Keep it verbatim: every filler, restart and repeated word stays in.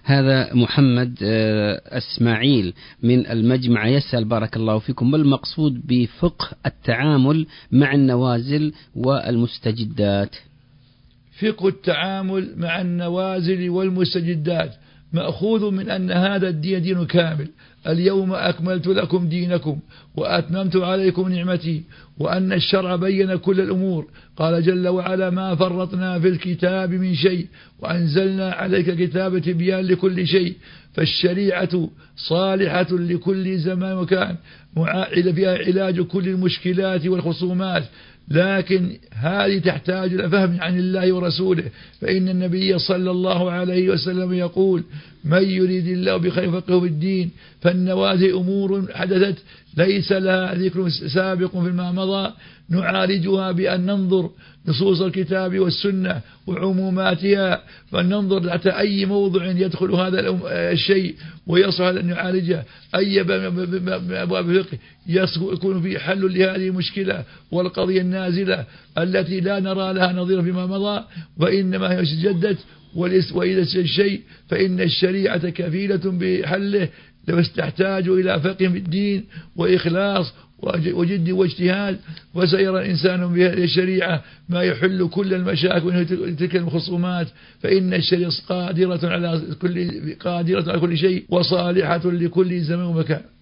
هذا محمد إسماعيل من المجمع يسأل بارك الله فيكم: ما المقصود بفقه التعامل مع النوازل والمستجدات؟ فقه التعامل مع النوازل والمستجدات مأخوذ من أن هذا الدين دين كامل. اليوم أكملت لكم دينكم وأتممت عليكم نعمتي، وأن الشرع بين كل الأمور. قال جل وعلا: ما فرطنا في الكتاب من شيء وأنزلنا عليك كتاب تبيان لكل شيء. فالشريعة صالحة لكل زمان وكان، فيها علاج كل المشكلات والخصومات، لكن هذه تحتاج إلى فهم عن الله ورسوله. فإن النبي صلى الله عليه وسلم يقول: من يريد الله بخير فقهه في الدين. فالنوازل أمور حدثت ليس لها ذكر سابق فيما مضى، نعالجها بأن ننظر نصوص الكتاب والسنة وعموماتها، فننظر حتى أي موضع يدخل هذا الشيء ويصح أن نعالجه، أي أبواب الفقه يكون في حل لهذه المشكلة والقضية النازلة التي لا نرى لها نظير فيما مضى، وإنما هي جدت. وإذا الشيء فإن الشريعة كفيلة بحله، بس تحتاج إلى فقه في الدين وإخلاص وجد واجتهاد، وسيرى الإنسان بهذه الشريعة ما يحل كل المشاكل وتلك الخصومات. فإن الشريعة قادرة على كل قادرة على كل شيء وصالحة لكل زمان ومكان.